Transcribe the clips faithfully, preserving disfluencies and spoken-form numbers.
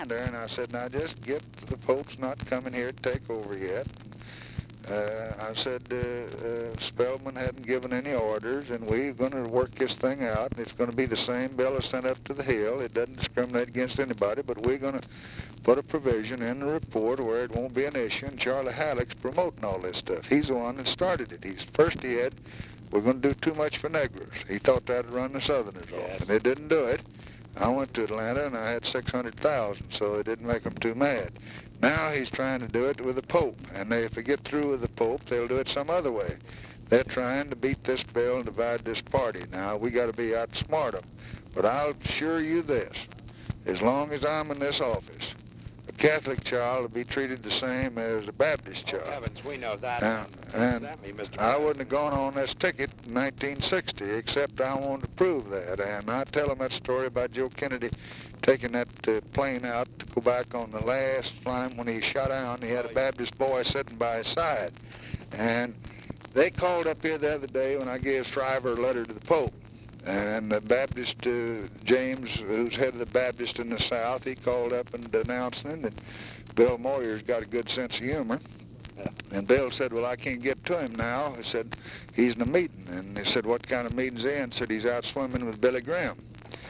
there, and I said, now just get the Pope's not coming here to take over yet. Uh, I said, uh, uh, Spellman hadn't given any orders, and we're going to work this thing out, and it's going to be the same bill as sent up to the Hill. It doesn't discriminate against anybody, but we're going to put a provision in the report where it won't be an issue, and Charlie Halleck's promoting all this stuff. He's the one that started it. He's first he had, we're going to do too much for Negroes. He thought that would run the Southerners Yes. off, and it didn't do it. I went to Atlanta, and I had six hundred thousand, so it didn't make them too mad. Now he's trying to do it with the Pope, and they, if they get through with the Pope, they'll do it some other way. They're trying to beat this bill and divide this party. Now, we got to be outsmart them. But I'll assure you this, as long as I'm in this office, a Catholic child will be treated the same as a Baptist child. Oh, heavens, we know that. And, and I wouldn't have gone on this ticket in nineteen sixty, except I wanted to prove that. And I tell them that story about Joe Kennedy taking that uh, plane out to go back on the last time when he shot down. He had a Baptist boy sitting by his side. And they called up here the other day when I gave Shriver a letter to the Pope. And the Baptist, uh, James, who's head of the Baptist in the South, he called up and announced it. And Bill Moyer's got a good sense of humor. And Bill said, well, I can't get to him now. He said, he's in a meeting. And they said, what kind of meeting's he in? Said, he's out swimming with Billy Graham.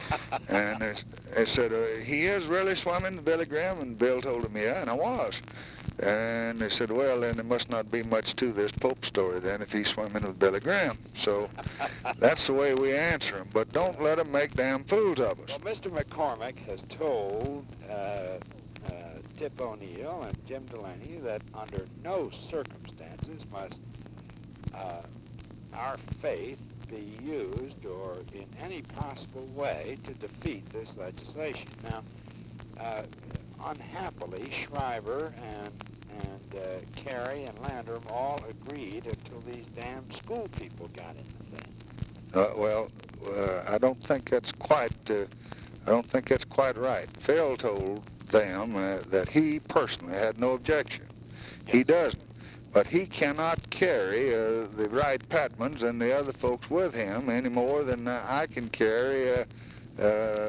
And they, they said, uh, he is really swimming with Billy Graham? And Bill told him, yeah, and I was. And they said, well, then there must not be much to this Pope story then if he's swimming with Billy Graham. So that's the way we answer him. But don't let them make damn fools of us. Well, Mister McCormick has told uh, uh, Tip O'Neill and Jim Delaney that under no circumstances must uh, our faith be used or in any possible way to defeat this legislation. Now, uh, unhappily, Shriver and and uh, Carey and Landrum all agreed until these damn school people got in the thing. Uh, well, uh, I don't think that's quite. Uh, I don't think that's quite right. Phil told them uh, that he personally had no objection. Yes. He doesn't, but he cannot carry uh, the Wright Patmans and the other folks with him any more than uh, I can carry uh, uh,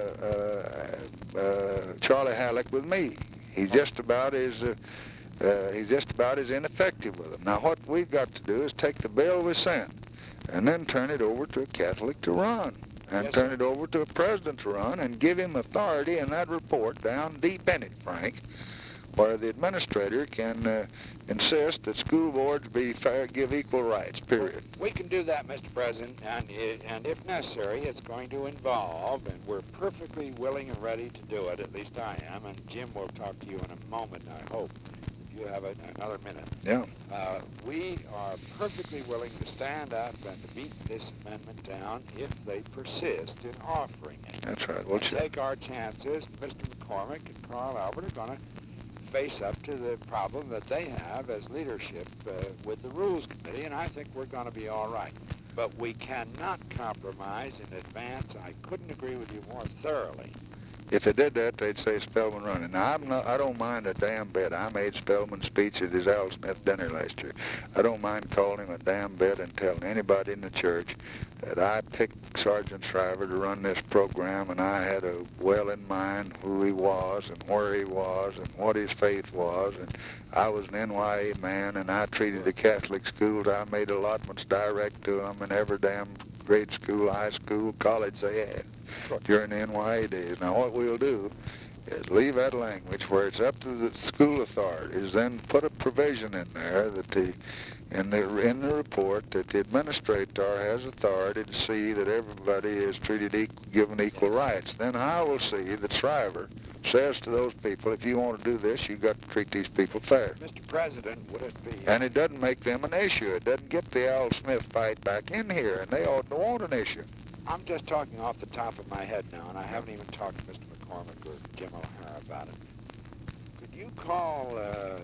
uh, uh, Charlie Halleck with me. He's just about as. Uh, Uh, he's just about as ineffective with them. Now, what we've got to do is take the bill we sent and then turn it over to a Catholic to run and yes, turn sir. it over to a president to run and give him authority in that report down deep in it, Frank, where the administrator can uh, insist that school boards be fair, give equal rights, period. We can do that, Mister President, and, it, and if necessary, it's going to involve, and we're perfectly willing and ready to do it, at least I am, and Jim will talk to you in a moment, I hope. You have a, another minute. Yeah. Uh, we are perfectly willing to stand up and to beat this amendment down if they persist in offering it. That's right. We'll take our chances. Mister McCormick and Carl Albert are going to face up to the problem that they have as leadership uh, with the Rules Committee, and I think we're going to be all right. But we cannot compromise in advance. I couldn't agree with you more thoroughly. If they did that, they'd say Spellman running. Now, I'm not, I don't mind a damn bit. I made Spellman's speech at his Al Smith dinner last year. I don't mind calling him a damn bit and telling anybody in the church that I picked Sergeant Shriver to run this program, and I had a well in mind who he was and where he was and what his faith was. And I was an N Y A man, and I treated the Catholic schools. I made allotments direct to them in every damn grade school, high school, college they had during the N Y A days. Now, what we'll do is leave that language where it's up to the school authorities, then put a provision in there that the in the in the report that the administrator has authority to see that everybody is treated equal, given equal rights. Then I will see that Shriver says to those people, if you want to do this, you've got to treat these people fair. Mister President, would it be... And it doesn't make them an issue. It doesn't get the Al Smith fight back in here, and they ought to want an issue. I'm just talking off the top of my head now, and I haven't even talked to Mister McCormick or Jim O'Hara about it. Could you call uh,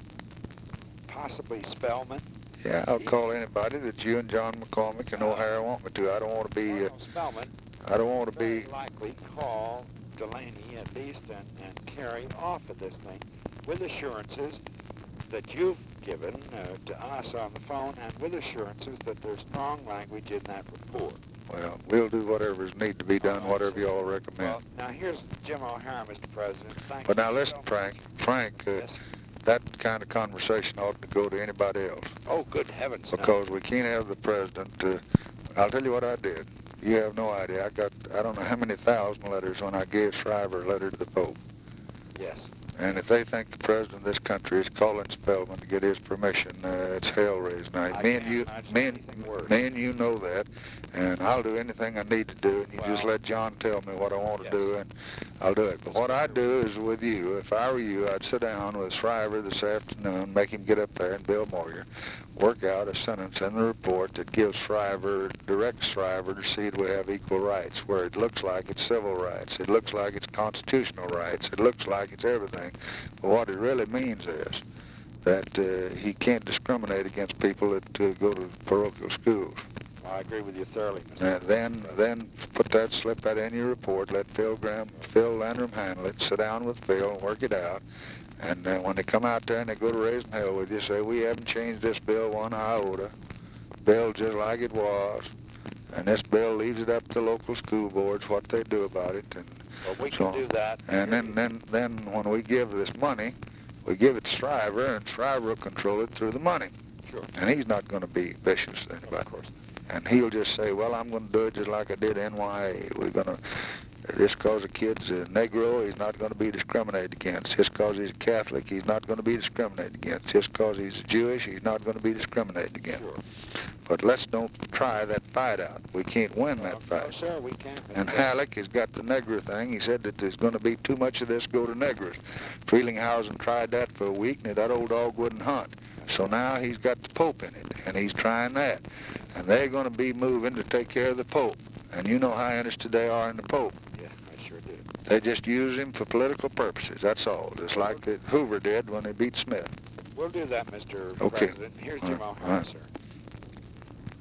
possibly Spellman? Yeah, I'll call anybody that you and John McCormick and O'Hara want me to. I don't want to be... Uh, well, Spellman, I don't want to be... likely call Delaney at least and, and Carey off of this thing with assurances that you've given uh, to us on the phone and with assurances that there's strong language in that report. Well, we'll do whatever's need to be done, right, whatever sir. y'all recommend. Well, now here's Jim O'Hara, Mister President. Thank But you now listen, so Frank, much. Frank, uh, Yes. that kind of conversation ought to go to anybody else. Oh, good heavens. no. Because we can't have the president. Uh, I'll tell you what I did. You have no idea. I got, I don't know how many thousand letters when I gave Shriver a letter to the Pope. Yes. And if they think the president of this country is calling Spellman to get his permission, uh, it's hell raised night. I Me and can't you, imagine me anything and, worse. me and you know that. And I'll do anything I need to do, and you just Well, let John tell me what I want to yes. do, and I'll do it. But what I do is with you, if I were you, I'd sit down with Shriver this afternoon, make him get up there, and Bill Moyer, work out a sentence in the report that gives Shriver, directs Shriver to see that we have equal rights, where it looks like it's civil rights, it looks like it's constitutional rights, it looks like it's everything. But what it really means is that uh, he can't discriminate against people that uh, go to parochial schools. I agree with you thoroughly, Mister Uh, then, then put that, slip that in your report. Let Phil Graham, Phil Landrum handle it. Sit down with Phil and work it out. And uh, when they come out there and they go to raising hell with you, say we haven't changed this bill one iota. Bill just like it was. And this bill leaves it up to local school boards what they do about it. And Well, we so can do that. And then, then, then when we give this money, we give it to Shriver, and Shriver will control it through the money. Sure. And he's not going to be vicious to anybody. Of course. And he'll just say, well, I'm going to do it just like I did N Y A. We're going to, just because a kid's a Negro, he's not going to be discriminated against. Just because he's a Catholic, he's not going to be discriminated against. Just because he's Jewish, he's not going to be discriminated against. Sure. But let's don't try that fight out. We can't win that No, fight. no, sir, we can't. And Halleck has got the Negro thing. He said that there's going to be too much of this go to Negroes. Frelinghuysen tried that for a week, and that old dog wouldn't hunt. So now he's got the Pope in it, and he's trying that. And they're going to be moving to take care of the Pope. And you know how interested they are in the Pope. Yeah, I sure do. They just use him for political purposes, that's all. Just like that Hoover did when they beat Smith. We'll do that, Mister Okay. President. Here's All Jim right. O'Hara, All right. sir.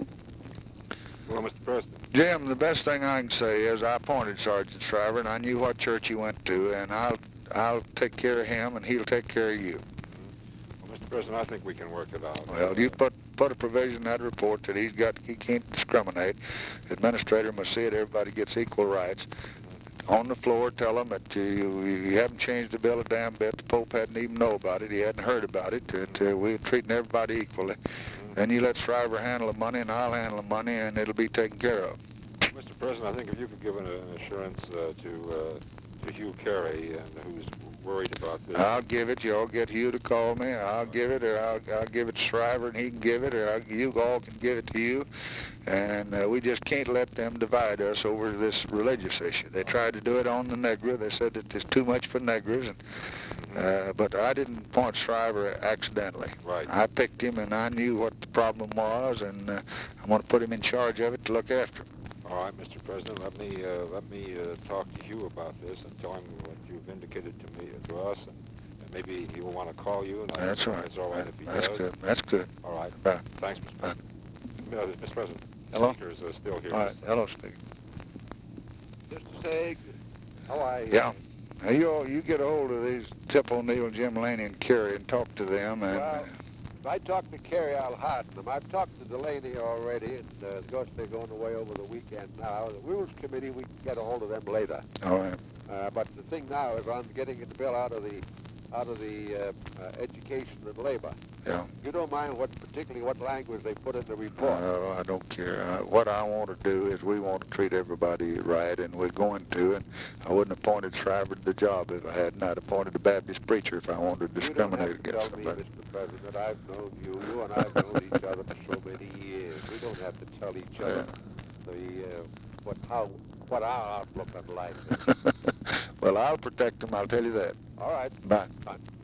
Well, Mister President. Jim, the best thing I can say is I appointed Sergeant Shriver, and I knew what church he went to, and I'll I'll take care of him, and he'll take care of you. Well, Mister President, I think we can work it out. Well, you put put a provision in that report that he's got he can't discriminate. The administrator must see it. Everybody gets equal rights. On the floor, tell them that you, you haven't changed the bill a damn bit. The Pope hadn't even know about it. He hadn't heard about it. That uh, we're treating everybody equally. Then you let Shriver handle the money, and I'll handle the money, and it'll be taken care of. Mister President, I think if you could give an, an assurance uh, to uh, to Hugh Carey, and who's worried about this. I'll give it. You'll get Hugh to call me. I'll give it, or I'll, I'll give it to Shriver, and he can give it, or I'll, you all can give it to you. And uh, we just can't let them divide us over this religious issue. They tried to do it on the Negro. They said that there's too much for Negroes, and uh, but I didn't appoint Shriver accidentally. Right. I picked him, and I knew what the problem was, and uh, I'm going to put him in charge of it to look after him. All right, Mister President, let me uh, let me uh, talk to Hugh about this and tell him what you've indicated to me to us, and, and maybe he will want to call you. And I That's think right. It's all right if he That's does. good. That's good. All right. Bye. Thanks, Mister Bye. President. Uh, Mister President. Hello? Speaker is uh, still here. All right. Hello, Speaker. Mister Sig, how are you? Yeah. Now you all, you get a hold of these Tip O'Neill, Jim Laney, and Kerry, and talk to them. And Well, if I talk to Kerry, I'll hearten them. I've talked to Delaney already, and uh, of course they're going away over the weekend now. The Rules Committee, we can get a hold of them later. all right. Uh, but the thing now is on getting the bill out of the out of the uh, uh, education and labor. Yeah. You don't mind what, particularly what language they put in the report. Uh, I don't care. Uh, what I want to do is we want to treat everybody right, and we're going to. And I wouldn't have appointed Shriver to the job if I hadn't. I'd appointed a Baptist preacher if I wanted to You don't discriminate have to against tell me, somebody. Mister President, I've known you. You and I've known each other for so many years. We don't have to tell each other the uh, what how what our outlook on life is. Well, I'll protect them. I'll tell you that. All right. Bye. Fine.